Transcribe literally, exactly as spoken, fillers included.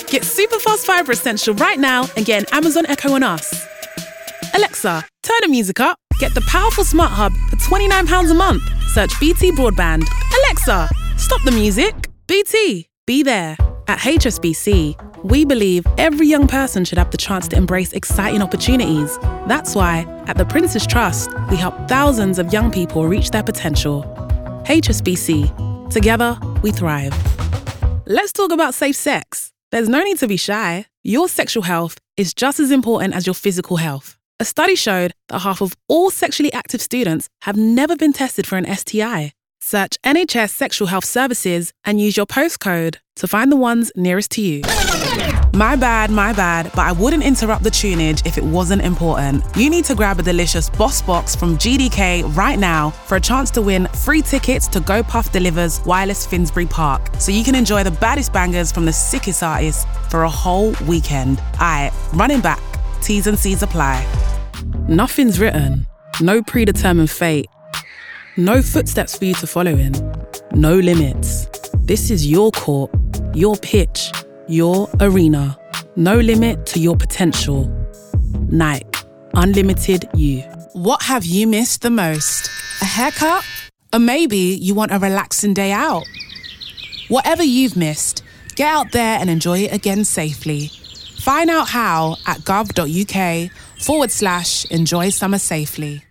Get super fast fibre essential right now and get an Amazon Echo on us. Alexa, turn the music up. Get the powerful Smart Hub for twenty-nine pounds a month. Search B T Broadband. Alexa, stop the music. B T, be there. At H S B C, we believe every young person should have the chance to embrace exciting opportunities. That's why, at the Prince's Trust, we help thousands of young people reach their potential. H S B C. Together, we thrive. Let's talk about safe sex. There's no need to be shy. Your sexual health is just as important as your physical health. A study showed that half of all sexually active students have never been tested for an S T I. Search N H S Sexual Health Services and use your postcode to find the ones nearest to you. My bad, my bad, but I wouldn't interrupt the tunage if it wasn't important. You need to grab a delicious Boss Box from G D K right now for a chance to win free tickets to Go Puff Delivers Wireless Finsbury Park, so you can enjoy the baddest bangers from the sickest artists for a whole weekend. Aight, running back. T's and C's apply. Nothing's written. No predetermined fate. No footsteps for you to follow in. No limits. This is your court, your pitch, your arena. No limit to your potential. Nike. Unlimited you. What have you missed the most? A haircut? Or maybe you want a relaxing day out? Whatever you've missed, get out there and enjoy it again safely. Find out how at gov.uk forward slash enjoy summer safely.